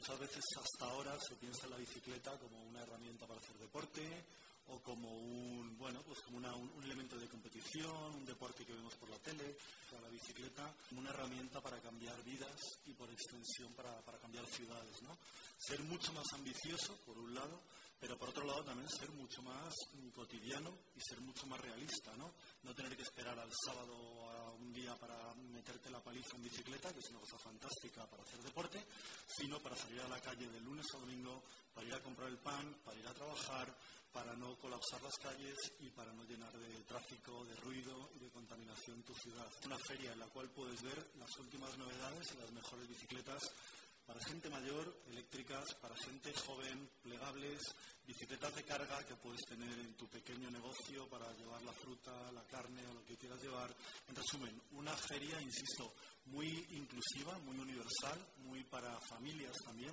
muchas veces hasta ahora se piensa en la bicicleta como una herramienta para hacer deporte o como un elemento de competición, un deporte que vemos por la tele, o la bicicleta como una herramienta para cambiar vidas y por extensión para cambiar ciudades, ¿no? Ser mucho más ambicioso, por un lado, pero por otro lado también ser mucho más cotidiano y ser mucho más realista, ¿no? No tener que esperar al sábado o a un día para meterte la paliza en bicicleta, que es una cosa fantástica para hacer deporte, sino para salir a la calle de lunes a domingo, para ir a comprar el pan, para ir a trabajar, para no colapsar las calles y para no llenar de tráfico, de ruido y de contaminación tu ciudad. Una feria en la cual puedes ver las últimas novedades y las mejores bicicletas para gente mayor, eléctricas, para gente joven, plegables, bicicletas de carga que puedes tener en tu pequeño negocio para llevar la fruta, la carne o lo que quieras llevar. En resumen, una feria, insisto, muy inclusiva, muy universal, muy para familias también.